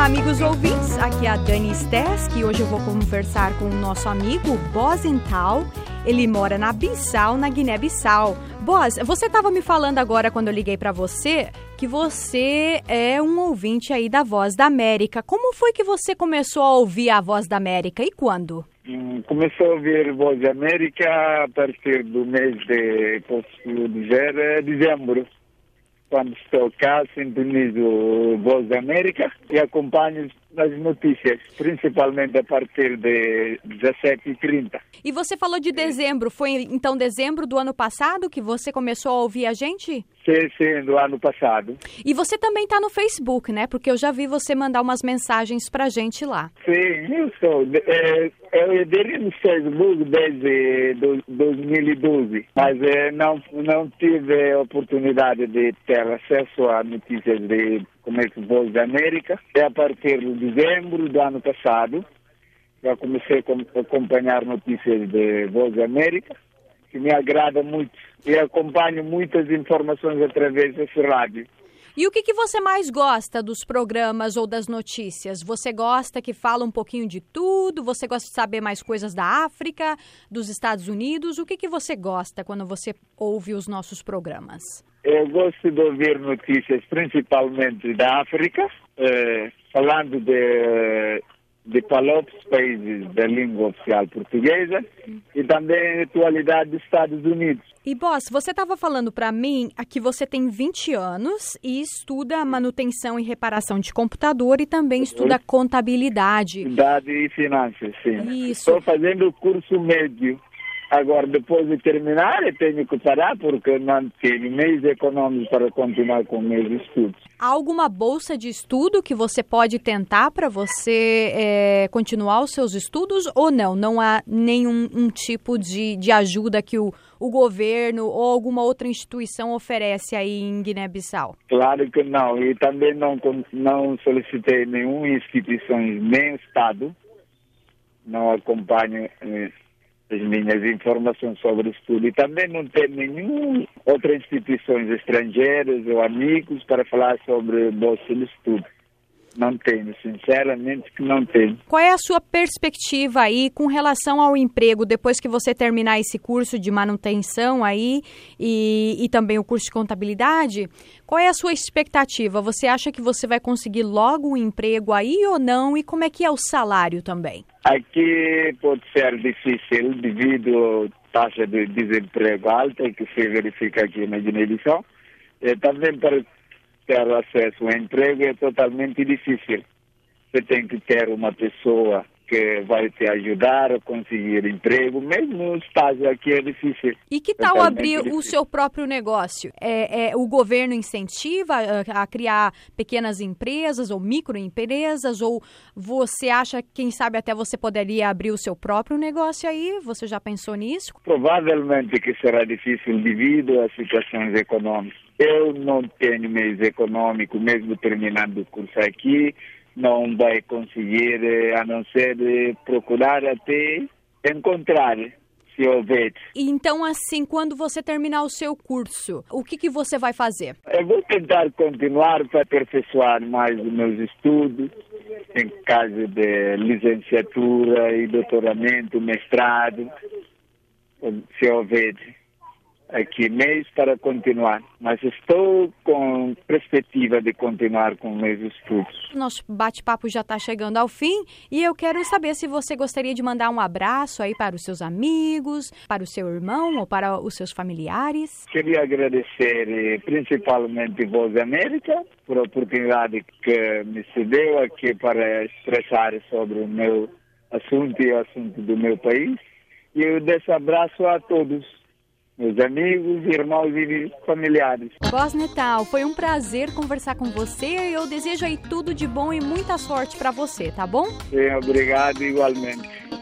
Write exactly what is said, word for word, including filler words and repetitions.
amigos ouvintes, aqui é a Dani Stess, que hoje eu vou conversar com o nosso amigo Bosenthal. Ele mora na Bissau, na Guiné-Bissau. Bos, você estava me falando agora, quando eu liguei para você, que você é um ouvinte aí da Voz da América. Como foi que você começou a ouvir a Voz da América e quando? Hum, comecei a ouvir Voz da América a partir do mês de, posso dizer, dezembro. Quando estou cá, sintonizo Voz da América e acompanho as notícias, principalmente a partir de dezessete e trinta. E você falou de dezembro, foi então dezembro do ano passado que você começou a ouvir a gente? Sim, sim, do ano passado. E você também está no Facebook, né? Porque eu já vi você mandar umas mensagens pra gente lá. Sim, eu sou. É, eu aderi no Facebook desde dois mil e doze, mas é, não, não tive a oportunidade de ter acesso a notícias de como é que Voz da América. É a partir de dezembro do ano passado já comecei a acompanhar notícias de Voz da América, que me agrada muito. E acompanho muitas informações através desse rádio. E o que, que você mais gosta dos programas ou das notícias? Você gosta que fala um pouquinho de tudo? Você gosta de saber mais coisas da África, dos Estados Unidos? O que, que você gosta quando você ouve os nossos programas? Eu gosto de ouvir notícias principalmente da África, eh, falando de... de palopes, países da língua oficial portuguesa, e também a atualidade dos Estados Unidos. E, Boss, você estava falando para mim que você tem vinte anos e estuda manutenção e reparação de computador e também estuda contabilidade. Contabilidade e finanças, sim. Isso. Estou fazendo o curso médio. Agora, depois de terminar, eu tenho que parar porque não tenho meios econômicos para continuar com meus estudos. Há alguma bolsa de estudo que você pode tentar para você é, continuar os seus estudos ou não? Não há nenhum um tipo de, de ajuda que o, o governo ou alguma outra instituição oferece aí em Guiné-Bissau? Claro que não. E também não, não solicitei nenhuma instituição, nem Estado. Não acompanho eh, as minhas informações sobre estudo. E também não tenho nenhuma outra instituições estrangeiras ou amigos para falar sobre bolsa de estudo. Não tenho, sinceramente que não tenho. Qual é a sua perspectiva aí com relação ao emprego depois que você terminar esse curso de manutenção aí e, e também o curso de contabilidade? Qual é a sua expectativa? Você acha que você vai conseguir logo um emprego aí ou não? E como é que é o salário também? Aqui pode ser difícil devido à taxa de desemprego alta que se verifica aqui na Guiné-Bissau. Também para ter acesso ao emprego é totalmente difícil. Você tem que ter uma pessoa que vai te ajudar a conseguir emprego, mesmo o estágio aqui é difícil. E que tal abrir difícil. o seu próprio negócio? É, é, o governo incentiva a, a criar pequenas empresas ou microempresas? Ou você acha, quem sabe até você poderia abrir o seu próprio negócio aí? Você já pensou nisso? Provavelmente que será difícil devido às situações econômicas. Eu não tenho meios econômicos, mesmo terminando o curso aqui, não vai conseguir, a não ser procurar até encontrar, se houver. Então, assim, quando você terminar o seu curso, o que, que você vai fazer? Eu vou tentar continuar para aperfeiçoar mais os meus estudos, em caso de licenciatura e doutoramento, mestrado, se houver aqui meios para continuar, mas estou com perspectiva de continuar com meus estudos. Nosso bate-papo já está chegando ao fim e eu quero saber se você gostaria de mandar um abraço aí para os seus amigos, para o seu irmão ou para os seus familiares. Queria agradecer principalmente a Voz da América por a oportunidade que me cedeu aqui para expressar sobre o meu assunto e o assunto do meu país. E eu deixo abraço a todos, meus amigos, irmãos e familiares. Bosenthal, foi um prazer conversar com você e eu desejo aí tudo de bom e muita sorte para você, tá bom? Sim, obrigado igualmente.